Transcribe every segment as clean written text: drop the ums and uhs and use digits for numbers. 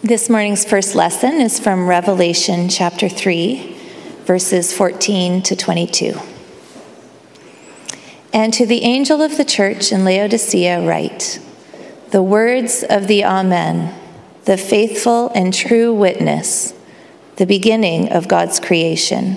This morning's first lesson is from Revelation chapter 3, verses 14 to 22. And to the angel of the church in Laodicea write, the words of the Amen, the faithful and true witness, the beginning of God's creation.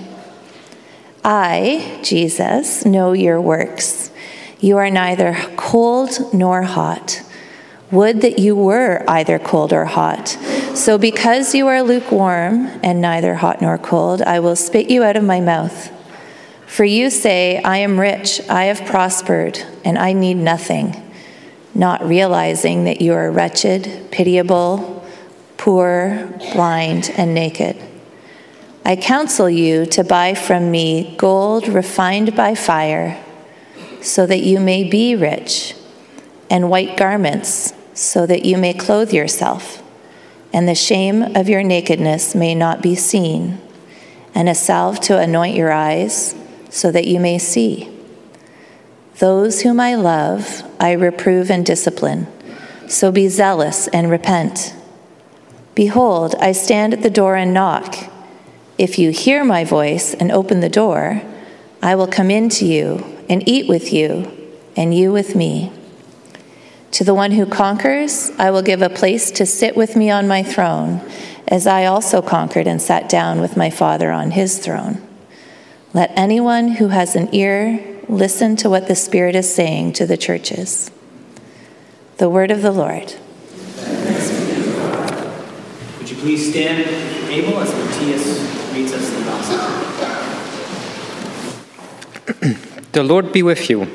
I, Jesus, know your works. You are neither cold nor hot. Would that you were either cold or hot. So because you are lukewarm and neither hot nor cold, I will spit you out of my mouth. For you say, I am rich, I have prospered, and I need nothing, not realizing that you are wretched, pitiable, poor, blind, and naked. I counsel you to buy from me gold refined by fire, so that you may be rich, and white garments, so that you may clothe yourself, and the shame of your nakedness may not be seen, and a salve to anoint your eyes, so that you may see. Those whom I love, I reprove and discipline, so be zealous and repent. Behold, I stand at the door and knock. If you hear my voice and open the door, I will come in to you and eat with you, and you with me. To the one who conquers, I will give a place to sit with me on my throne, as I also conquered and sat down with my Father on his throne. Let anyone who has an ear listen to what the Spirit is saying to the churches. The word of the Lord. Would you please stand, if you're able, as Matthias reads us the gospel. The Lord be with you.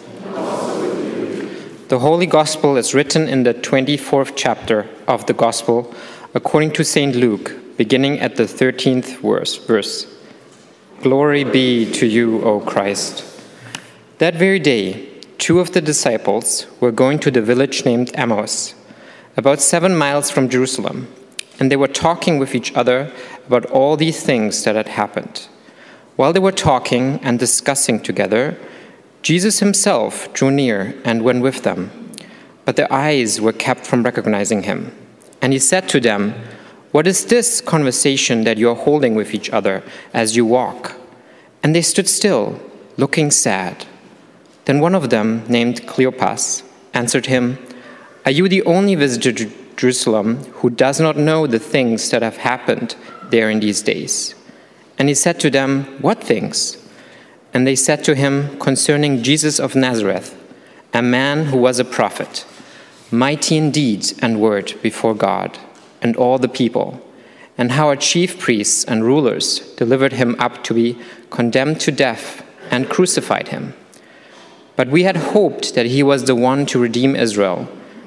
The Holy Gospel is written in the 24th chapter of the Gospel according to St. Luke, beginning at the 13th verse. Glory be to you, O Christ. That very day, 2 of the disciples were going to the village named Emmaus, about 7 miles from Jerusalem, and they were talking with each other about all these things that had happened. While they were talking and discussing together, Jesus himself drew near and went with them, but their eyes were kept from recognizing him. And he said to them, "What is this conversation that you are holding with each other as you walk?" And they stood still, looking sad. Then one of them, named Cleopas, answered him, "Are you the only visitor to Jerusalem who does not know the things that have happened there in these days?" And he said to them, "What things?" And they said to him concerning Jesus of Nazareth, a man who was a prophet, mighty in deed and word before God and all the people, and how our chief priests and rulers delivered him up to be condemned to death and crucified him. But we had hoped that he was the one to redeem Israel.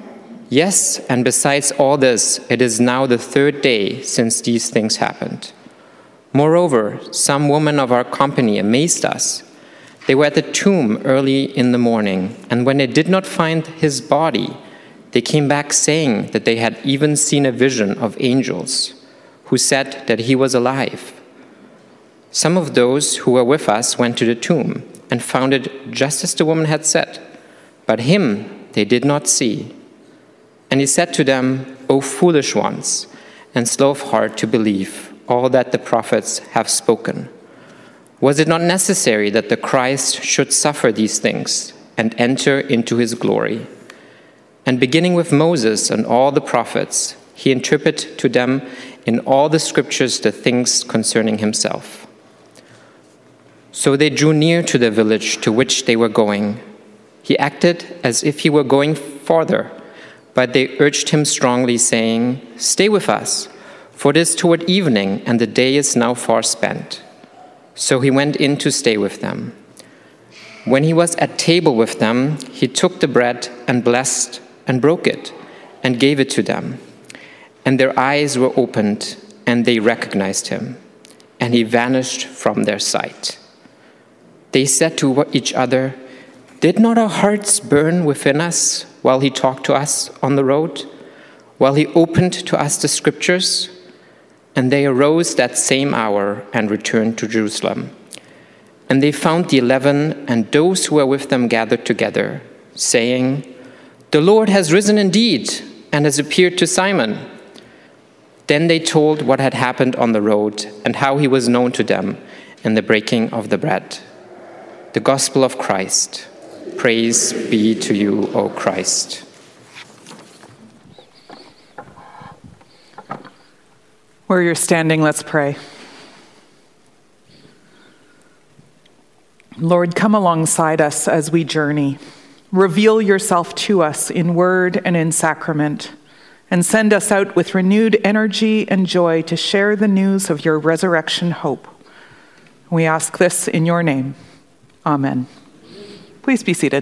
Yes, and besides all this, it is now the 3rd day since these things happened. Moreover, some women of our company amazed us. They were at the tomb early in the morning, and when they did not find his body, they came back saying that they had even seen a vision of angels who said that he was alive. Some of those who were with us went to the tomb and found it just as the woman had said, but him they did not see. And he said to them, "O foolish ones, and slow of heart to believe all that the prophets have spoken. Was it not necessary that the Christ should suffer these things and enter into his glory?" And beginning with Moses and all the prophets, he interpreted to them in all the scriptures the things concerning himself. So they drew near to the village to which they were going. He acted as if he were going farther, but they urged him strongly, saying, "Stay with us, for it is toward evening, and the day is now far spent." So he went in to stay with them. When he was at table with them, he took the bread and blessed and broke it and gave it to them. And their eyes were opened, and they recognized him, and he vanished from their sight. They said to each other, "Did not our hearts burn within us while he talked to us on the road, while he opened to us the scriptures?" And they arose that same hour and returned to Jerusalem. And they found the 11 and those who were with them gathered together, saying, "The Lord has risen indeed and has appeared to Simon." Then they told what had happened on the road and how he was known to them in the breaking of the bread. The gospel of Christ. Praise be to you, O Christ. Where you're standing, let's pray. Lord, come alongside us as we journey. Reveal yourself to us in word and in sacrament, and send us out with renewed energy and joy to share the news of your resurrection hope. We ask this in your name. Amen. Please be seated.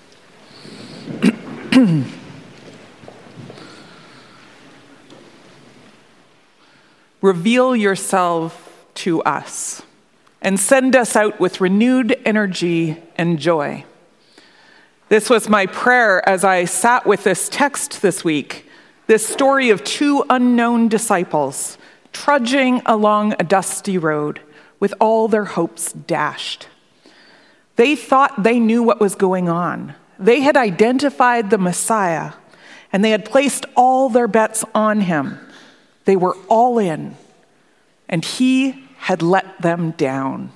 Reveal yourself to us and send us out with renewed energy and joy. This was my prayer as I sat with this text this week, this story of two unknown disciples trudging along a dusty road with all their hopes dashed. They thought they knew what was going on. They had identified the Messiah, and they had placed all their bets on him. They were all in, and he had let them down.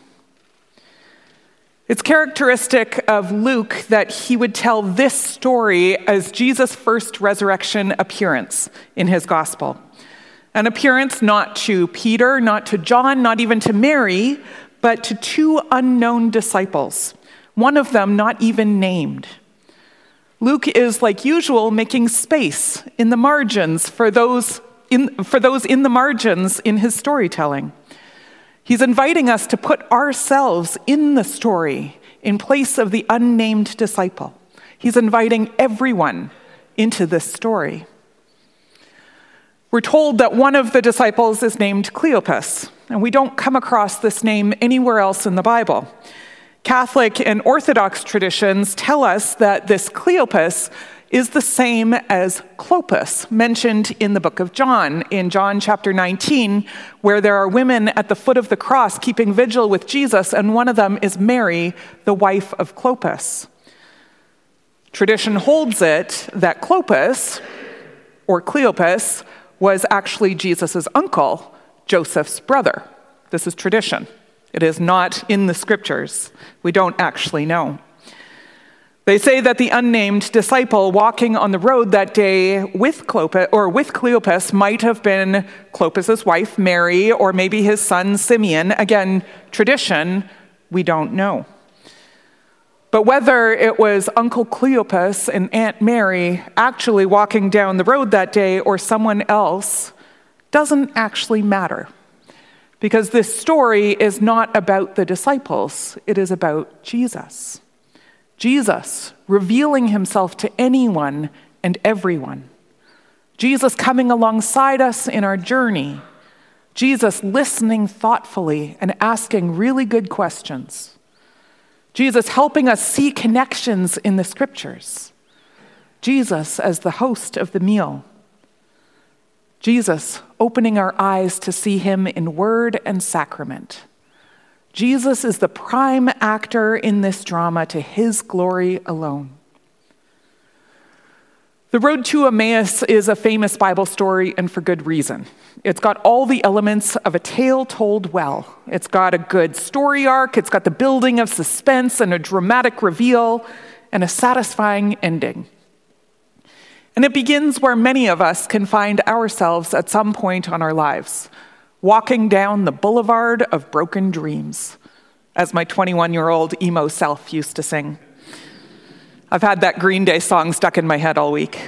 It's characteristic of Luke that he would tell this story as Jesus' first resurrection appearance in his gospel. An appearance not to Peter, not to John, not even to Mary, but to two unknown disciples, one of them not even named. Luke is, like usual, making space in the margins for those in the margins in his storytelling. He's inviting us to put ourselves in the story in place of the unnamed disciple. He's inviting everyone into this story. We're told that one of the disciples is named Cleopas, and we don't come across this name anywhere else in the Bible. Catholic and Orthodox traditions tell us that this Cleopas is the same as Clopas, mentioned in the book of John, in John chapter 19, where there are women at the foot of the cross keeping vigil with Jesus, and one of them is Mary, the wife of Clopas. Tradition holds it that Clopas, or Cleopas, was actually Jesus' uncle, Joseph's brother. This is tradition. It is not in the scriptures. We don't actually know. They say that the unnamed disciple walking on the road that day with Cleopas might have been Clopas' wife, Mary, or maybe his son, Simeon. Again, tradition, we don't know. But whether it was Uncle Cleopas and Aunt Mary actually walking down the road that day or someone else doesn't actually matter. Because this story is not about the disciples, it is about Jesus. Jesus revealing himself to anyone and everyone. Jesus coming alongside us in our journey. Jesus listening thoughtfully and asking really good questions. Jesus helping us see connections in the scriptures. Jesus as the host of the meal. Jesus opening our eyes to see him in word and sacrament. Jesus is the prime actor in this drama to his glory alone. The Road to Emmaus is a famous Bible story, and for good reason. It's got all the elements of a tale told well. It's got a good story arc, it's got the building of suspense and a dramatic reveal, and a satisfying ending. And it begins where many of us can find ourselves at some point on our lives, walking down the boulevard of broken dreams, as my 21-year-old emo self used to sing. I've had that Green Day song stuck in my head all week.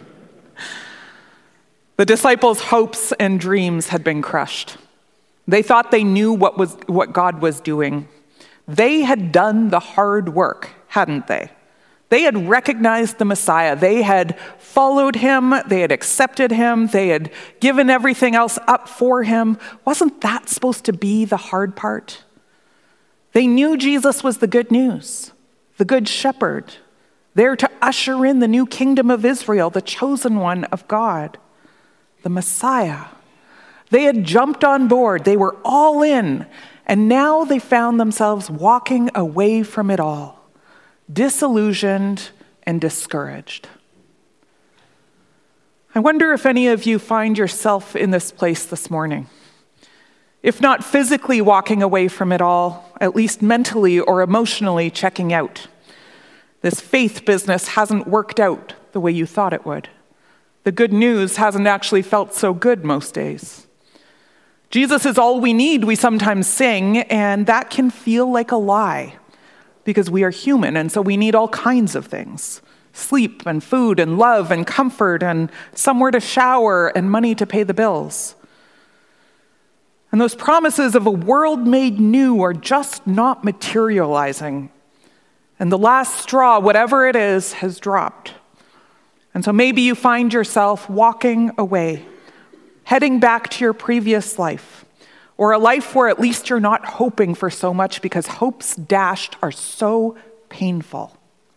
The disciples' hopes and dreams had been crushed. They thought they knew what God was doing. They had done the hard work, hadn't they? They had recognized the Messiah. They had followed him. They had accepted him. They had given everything else up for him. Wasn't that supposed to be the hard part? They knew Jesus was the good news, the good shepherd, there to usher in the new kingdom of Israel, the chosen one of God, the Messiah. They had jumped on board. They were all in. And now they found themselves walking away from it all, disillusioned and discouraged. I wonder if any of you find yourself in this place this morning. If not physically walking away from it all, at least mentally or emotionally checking out. This faith business hasn't worked out the way you thought it would. The good news hasn't actually felt so good most days. Jesus is all we need, we sometimes sing, and that can feel like a lie because we are human, and so we need all kinds of things. Sleep and food and love and comfort and somewhere to shower and money to pay the bills. And those promises of a world made new are just not materializing. And the last straw, whatever it is, has dropped. And so maybe you find yourself walking away, heading back to your previous life, or a life where at least you're not hoping for so much because hopes dashed are so painful.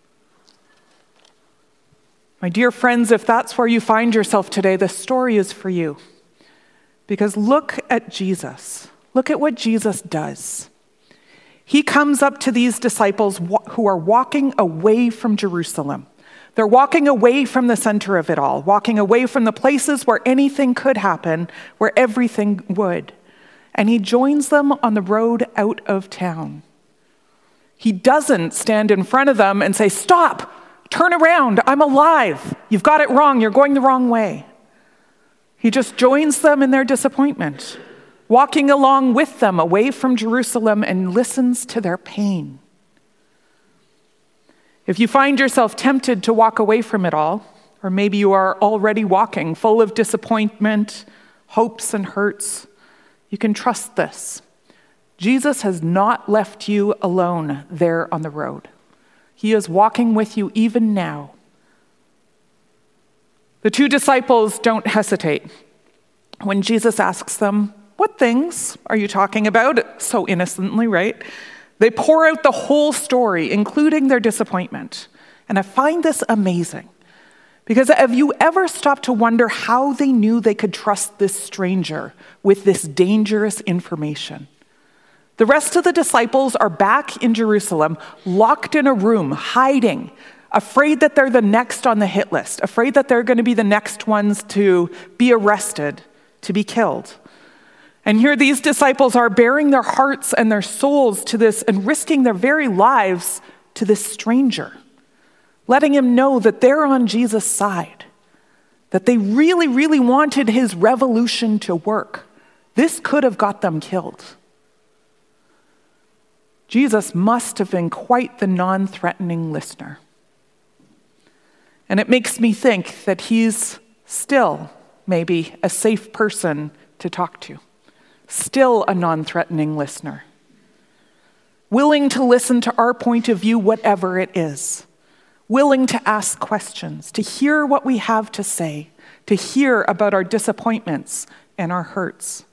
My dear friends, if that's where you find yourself today, the story is for you. Because look at Jesus. Look at what Jesus does. He comes up to these disciples who are walking away from Jerusalem. They're walking away from the center of it all, walking away from the places where anything could happen, where everything would. And he joins them on the road out of town. He doesn't stand in front of them and say, "Stop, turn around, I'm alive. You've got it wrong, you're going the wrong way." He just joins them in their disappointment, walking along with them away from Jerusalem and listens to their pain. If you find yourself tempted to walk away from it all, or maybe you are already walking full of disappointment, hopes, and hurts, you can trust this. Jesus has not left you alone there on the road. He is walking with you even now. The two disciples don't hesitate. When Jesus asks them, "What things are you talking about?" So innocently, right? They pour out the whole story, including their disappointment. And I find this amazing. Because have you ever stopped to wonder how they knew they could trust this stranger with this dangerous information? The rest of the disciples are back in Jerusalem, locked in a room, hiding, afraid that they're the next on the hit list, afraid that they're going to be the next ones to be arrested, to be killed. And here these disciples are bearing their hearts and their souls to this and risking their very lives to this stranger, letting him know that they're on Jesus' side, that they really, really wanted his revolution to work. This could have got them killed. Jesus must have been quite the non-threatening listener. And it makes me think that he's still maybe a safe person to talk to. Still a non-threatening listener. Willing to listen to our point of view, whatever it is. Willing to ask questions, to hear what we have to say, to hear about our disappointments and our hurts.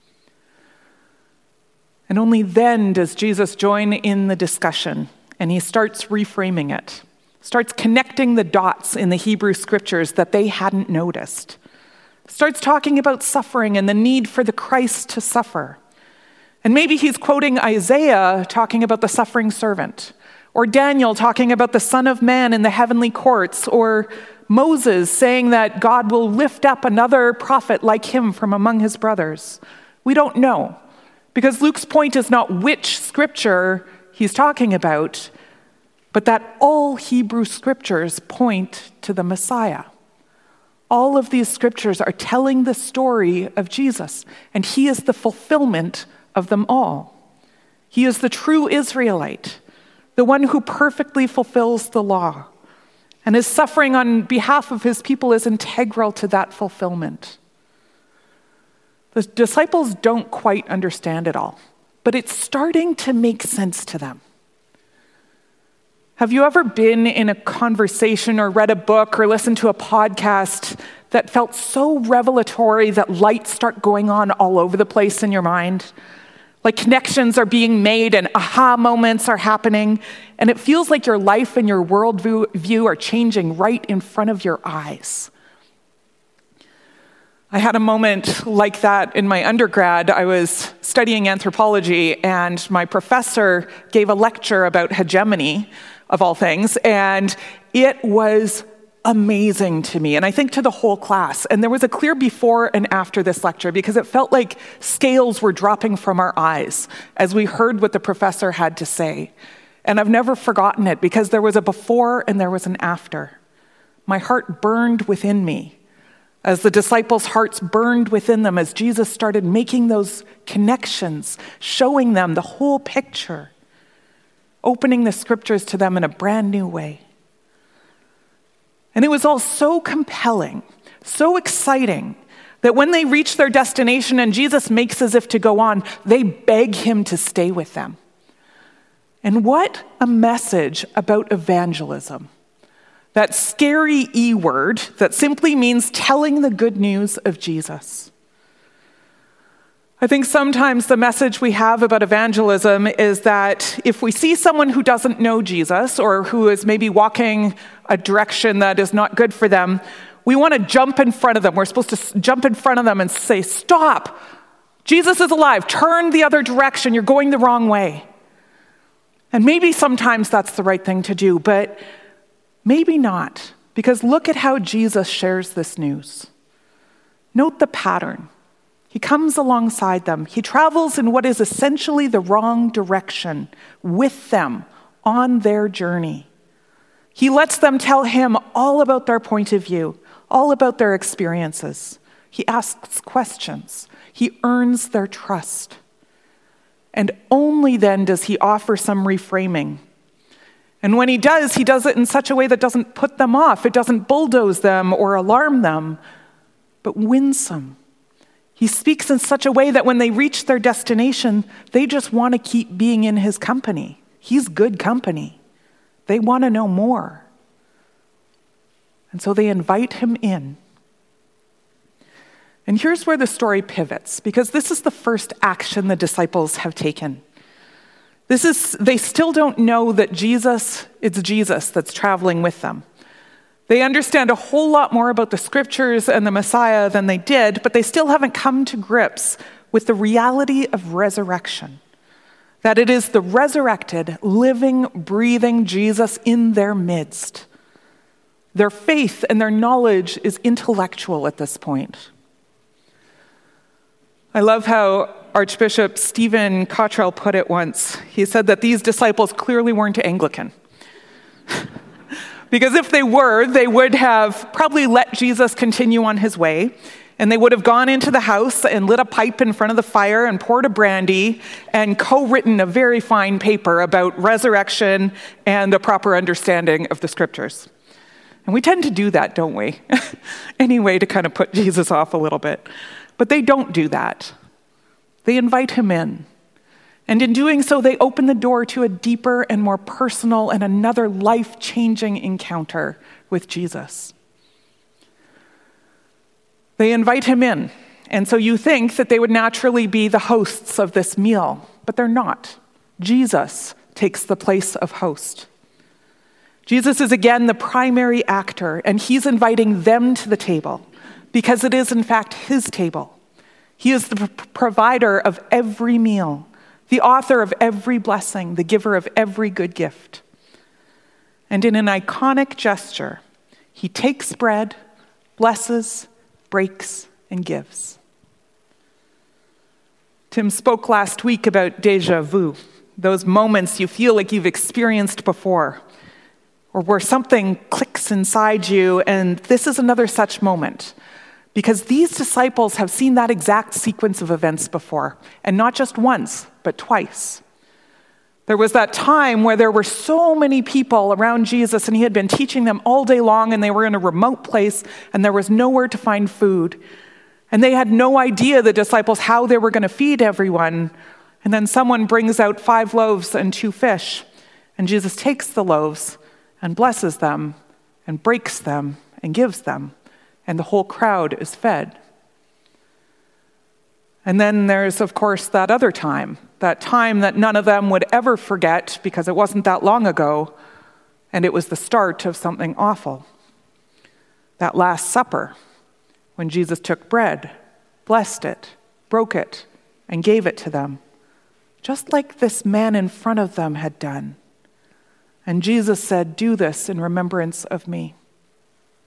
And only then does Jesus join in the discussion, and he starts reframing it, starts connecting the dots in the Hebrew scriptures that they hadn't noticed. Starts talking about suffering and the need for the Christ to suffer. And maybe he's quoting Isaiah talking about the suffering servant, or Daniel talking about the Son of Man in the heavenly courts, or Moses saying that God will lift up another prophet like him from among his brothers. We don't know, because Luke's point is not which scripture he's talking about, but that all Hebrew scriptures point to the Messiah. All of these scriptures are telling the story of Jesus, and he is the fulfillment of them all. He is the true Israelite, the one who perfectly fulfills the law, and his suffering on behalf of his people is integral to that fulfillment. The disciples don't quite understand it all, but it's starting to make sense to them. Have you ever been in a conversation or read a book or listened to a podcast that felt so revelatory that lights start going on all over the place in your mind? Like connections are being made and aha moments are happening, and it feels like your life and your worldview are changing right in front of your eyes. I had a moment like that in my undergrad. I was studying anthropology, and my professor gave a lecture about hegemony, of all things, and it was amazing to me, and I think to the whole class. And there was a clear before and after this lecture because it felt like scales were dropping from our eyes as we heard what the professor had to say. And I've never forgotten it because there was a before and there was an after. My heart burned within me as the disciples' hearts burned within them as Jesus started making those connections, showing them the whole picture, opening the scriptures to them in a brand new way. And it was all so compelling, so exciting, that when they reach their destination and Jesus makes as if to go on, they beg him to stay with them. And what a message about evangelism. That scary E word that simply means telling the good news of Jesus. I think sometimes the message we have about evangelism is that if we see someone who doesn't know Jesus or who is maybe walking a direction that is not good for them, we want to jump in front of them. We're supposed to jump in front of them and say, "Stop! Jesus is alive. Turn the other direction. You're going the wrong way." And maybe sometimes that's the right thing to do, but maybe not, because look at how Jesus shares this news. Note the pattern. He comes alongside them. He travels in what is essentially the wrong direction with them on their journey. He lets them tell him all about their point of view, all about their experiences. He asks questions. He earns their trust. And only then does he offer some reframing. And when he does it in such a way that doesn't put them off. It doesn't bulldoze them or alarm them, but winsome. He speaks in such a way that when they reach their destination, they just want to keep being in his company. He's good company. They want to know more. And so they invite him in. And here's where the story pivots, because this is the first action the disciples have taken. They still don't know that it's Jesus that's traveling with them. They understand a whole lot more about the scriptures and the Messiah than they did, but they still haven't come to grips with the reality of resurrection. That it is the resurrected, living, breathing Jesus in their midst. Their faith and their knowledge is intellectual at this point. I love how Archbishop Stephen Cottrell put it once. He said that these disciples clearly weren't Anglican. Because if they were, they would have probably let Jesus continue on his way, and they would have gone into the house and lit a pipe in front of the fire and poured a brandy and co-written a very fine paper about resurrection and the proper understanding of the scriptures. And we tend to do that, don't we? Anyway, to kind of put Jesus off a little bit. But they don't do that. They invite him in. And in doing so, they open the door to a deeper and more personal and another life-changing encounter with Jesus. They invite him in. And so you think that they would naturally be the hosts of this meal, but they're not. Jesus takes the place of host. Jesus is again the primary actor, and he's inviting them to the table because it is in fact his table. He is the provider of every meal, the author of every blessing, the giver of every good gift. And in an iconic gesture, he takes bread, blesses, breaks, and gives. Tim spoke last week about déjà vu, those moments you feel like you've experienced before, or where something clicks inside you, and this is another such moment. Because these disciples have seen that exact sequence of events before, and not just once, but twice. There was that time where there were so many people around Jesus, and he had been teaching them all day long, and they were in a remote place, and there was nowhere to find food. And they had no idea, the disciples, how they were going to feed everyone. And then someone brings out 5 loaves and 2 fish, and Jesus takes the loaves and blesses them and breaks them and gives them. And the whole crowd is fed. And then there's, of course, that other time that none of them would ever forget because it wasn't that long ago, and it was the start of something awful. That Last Supper, when Jesus took bread, blessed it, broke it, and gave it to them, just like this man in front of them had done. And Jesus said, "Do this in remembrance of me."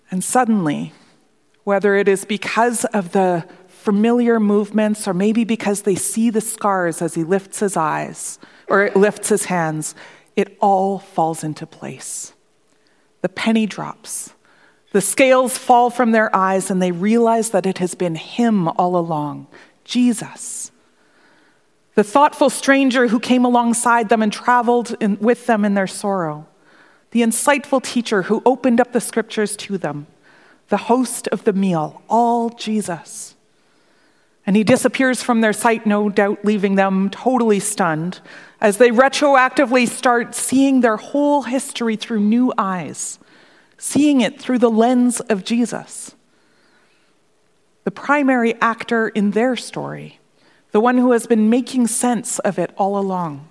And suddenly, whether it is because of the familiar movements or maybe because they see the scars as he lifts his eyes or lifts his hands, it all falls into place. The penny drops. The scales fall from their eyes and they realize that it has been him all along, Jesus. The thoughtful stranger who came alongside them and traveled with them in their sorrow. The insightful teacher who opened up the scriptures to them. The host of the meal, all Jesus. And he disappears from their sight, no doubt leaving them totally stunned as they retroactively start seeing their whole history through new eyes, seeing it through the lens of Jesus. The primary actor in their story, the one who has been making sense of it all along.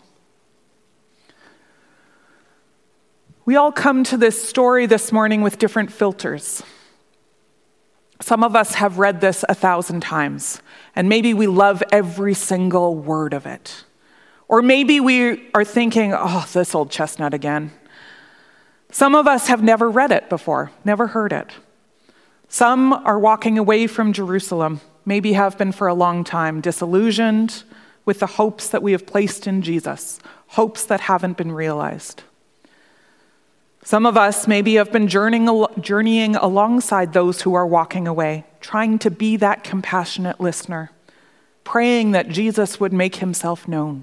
We all come to this story this morning with different filters. Some of us have read this 1,000 times, and maybe we love every single word of it. Or maybe we are thinking, oh, this old chestnut again. Some of us have never read it before, never heard it. Some are walking away from Jerusalem, maybe have been for a long time, disillusioned with the hopes that we have placed in Jesus, hopes that haven't been realized. Some of us maybe have been journeying alongside those who are walking away, trying to be that compassionate listener, praying that Jesus would make himself known.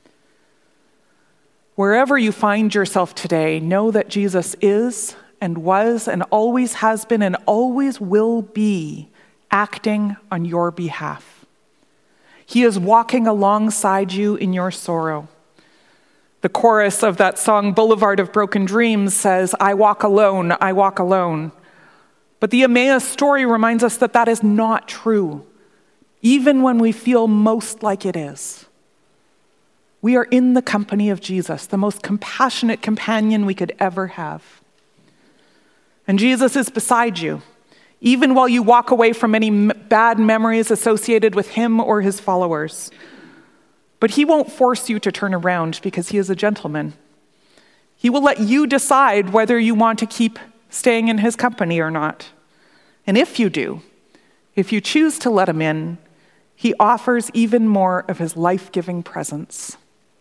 Wherever you find yourself today, know that Jesus is and was and always has been and always will be acting on your behalf. He is walking alongside you in your sorrow. The chorus of that song, Boulevard of Broken Dreams, says, I walk alone, I walk alone. But the Emmaus story reminds us that that is not true, even when we feel most like it is. We are in the company of Jesus, the most compassionate companion we could ever have. And Jesus is beside you, even while you walk away from any bad memories associated with him or his followers. But he won't force you to turn around because he is a gentleman. He will let you decide whether you want to keep staying in his company or not. And if you do, if you choose to let him in, he offers even more of his life-giving presence.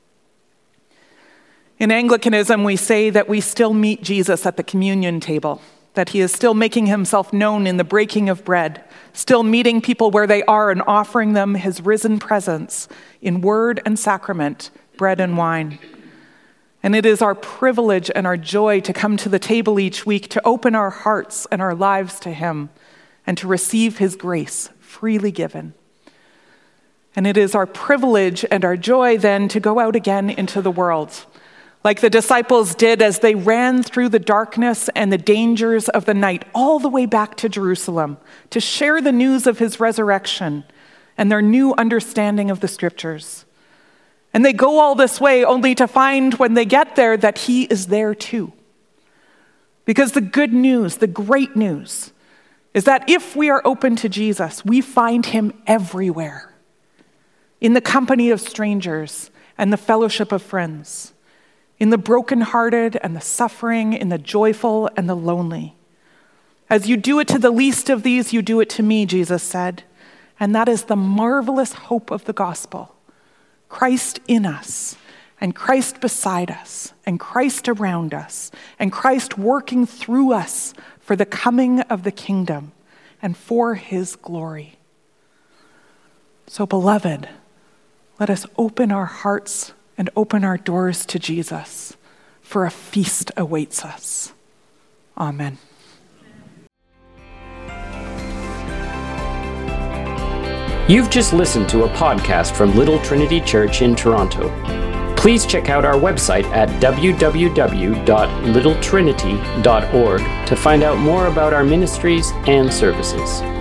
In Anglicanism, we say that we still meet Jesus at the communion table, that he is still making himself known in the breaking of bread, still meeting people where they are and offering them his risen presence in word and sacrament, bread and wine. And it is our privilege and our joy to come to the table each week, to open our hearts and our lives to him, and to receive his grace freely given. And it is our privilege and our joy then to go out again into the world, like the disciples did as they ran through the darkness and the dangers of the night all the way back to Jerusalem to share the news of his resurrection and their new understanding of the scriptures. And they go all this way only to find when they get there that he is there too. Because the good news, the great news, is that if we are open to Jesus, we find him everywhere, in the company of strangers and the fellowship of friends, in the brokenhearted and the suffering, in the joyful and the lonely. As you do it to the least of these, you do it to me, Jesus said. And that is the marvelous hope of the gospel. Christ in us, and Christ beside us, and Christ around us, and Christ working through us for the coming of the kingdom and for his glory. So, beloved, let us open our hearts and open our doors to Jesus, for a feast awaits us. Amen. You've just listened to a podcast from Little Trinity Church in Toronto. Please check out our website at www.littletrinity.org to find out more about our ministries and services.